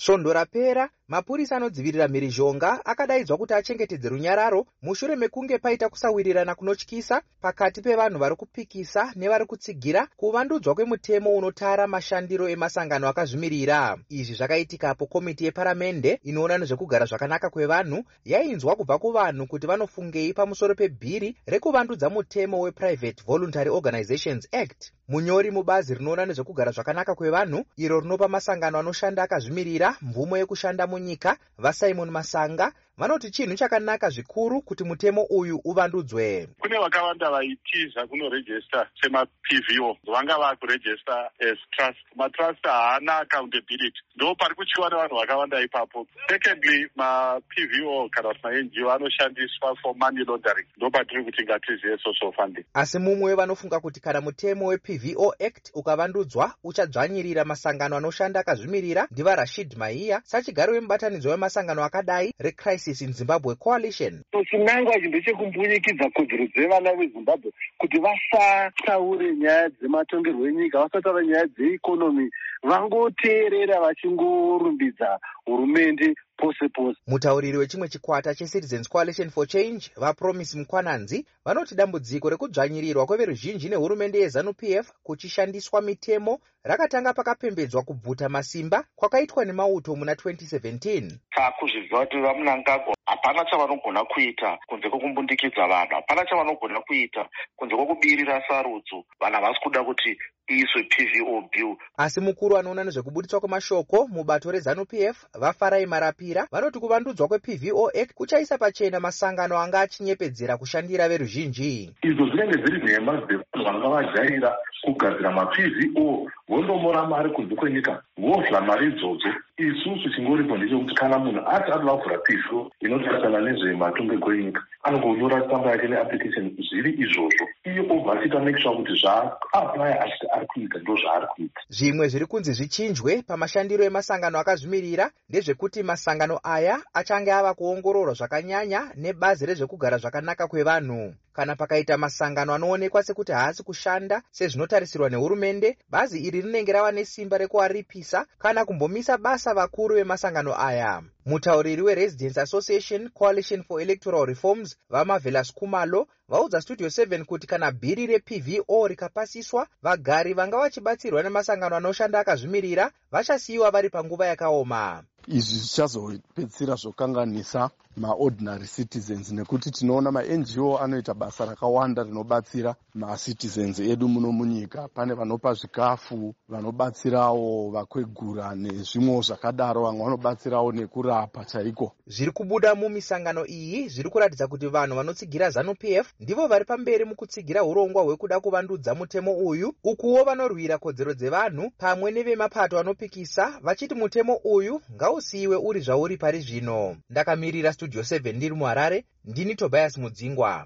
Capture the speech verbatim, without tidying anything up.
Svondo rapera, mapurisa anodzivirira mhirizhonga akadaidzwa kuti achengetedze runyararo mushure mekunge paita kusawirirana kunotyisa pakati pevanhu vari kupikisa nevari kutsigira kuvandudzwa kwemutemo unotara mashandiro emasangano akazvimirira. Izvi zvakaitika apo komiti yeparamende inoona nezvekugara zvakanaka kwevanhu yainzwa kubva kuvanhu kuti vanofungei pamusoro pebhiri rekuvandudza mutemo wePrivate Voluntary Organizations Act. Munyori mubazi rinoona nezvekugara zvakanaka kwevanhu iro rinopa masangano anoshanda akazvimirira mvumo yekushanda munyika vaSimon Masanga vanoti chinhu chakanaka zvikuru kuti mutemo uyu uvandudzwe. Kune vakawanda vaitiza kunorejista sema-P V O vanga vakurejista as trust. Matrust haana accountability. Ndo pari kuchiwa nevanhu vakawanda ipapo. Secondly, ma-P V O kana kuti ma-N G O anoshandiswa for money laundering. Ndo patiri kuti ngatiziye social funding. Asi mumwe vanofunga kuti kana mutemo weP V O Act ukavandudzwa uchadzvanyirira masangano anoshanda akazvimirira ndiva Rashid Maiya sachigaro wemubatanidzo wemasangano akadai reCrisis in Zimbabwe Coalition. Chinangwa chinhu chekumbuyikidza kodzero dzevana veZimbabwe kuti vasataure nyaya dzematongerwo enyika, vasataure nyaya dzeikonomi, vangoteerera vachingorumbidza hurumende pose pose. Mutauriri wechimwe chikwata cheCitizens Coalition for Change vaPromise Mukwananzi vanoti dambudziko rekudzvanyirirwa kweveruzhinji nehurumende yeZANU-P F kuchishandiswa mitemo rakatanga pakapembedzwa kubvuta masimba kwakaitwa nemauto muna twenty seventeen. Takuzviziva kuti vaMnangagwa hapana chavanogona kuita kunze kwokumbundikidza vanhu, hapana chavanogona kuita kunze kwokubirira sarudzo. Vanhu havasi kuda kuti iiswe P V O bill. Asi mukuru anoona nezvekubudiswa kwemashoko mubato reZANU-P F vaFarai Marapira vanoti kuvandudzwa kweP V O Act kuchaisa pachena masangano anga achinyepedzera kushandira veruzhinji. Izvo zvinenge zviri nhema dzevanhu vanga vajaira kugadzira ma-P V O vondomora mari kunze kwenyika vovhla mari idzodzo. Isusu chingoripo ndechekuti kana munhu ati anoda kuvhura P V O inotarisana nezvematongerwo enyika anongonyora tsamba yake neapplication zviri izvozvo, iye obva achiita make sure kuti zvaaplaya achiti ari kuita ndo zvaari kuita. Zvimwe zviri kunzi zvichinjwe pamashandiro emasangano akazvimirira ndezvekuti masangano aya achange ava kuongororwa zvakanyanya nebazi rezvekugara zvakanaka kwevanhu. Kana pakaita masangano anoonekwa sekuti haasi kushanda sezvinotarisirwa nehurumende, bazi iri rinenge rava nesimba rekuaripisa kana kumbomisa basa vakuru vemasangano aya. Mutauriri weResidents Association Coalition for Electoral Reforms vaMarvelous Kumalo vaudza Studio seven kuti kana bhiri reP V O rikapasiswa, vagari vanga vachibatsirwa nemasangano anoshanda akazvimirira vachasiyiwa vari panguva yakaoma. Izvi zvichazopedzisira zvokanganisa maordinary citizens nekuti tinoona ma-N G O anoita basa rakawanda rinobatsira ma-citizens edu muno munyika. Pane vanopa zvikafu, vanobatsirawo vakwegura nezvimwe zvakadaro, vamwe vanobatsirawo nekurapa chaiko. Zviri kubuda mumisangano iyi zviri kuratidza kuti vanhu vanotsigira ZANU-P F ndivo vari pamberi mukutsigira urongwa hwekuda kuvandudza mutemo uyu, ukuwo vanorwira kodzero dzevanhu pamwe nevemapato anopikisa vachiti mutemo uyu ngausiyiwe uri zvauri pari zvino. Ndakamirira Studio seven ndiri muHarare, ndini Tobias Mudzingwa.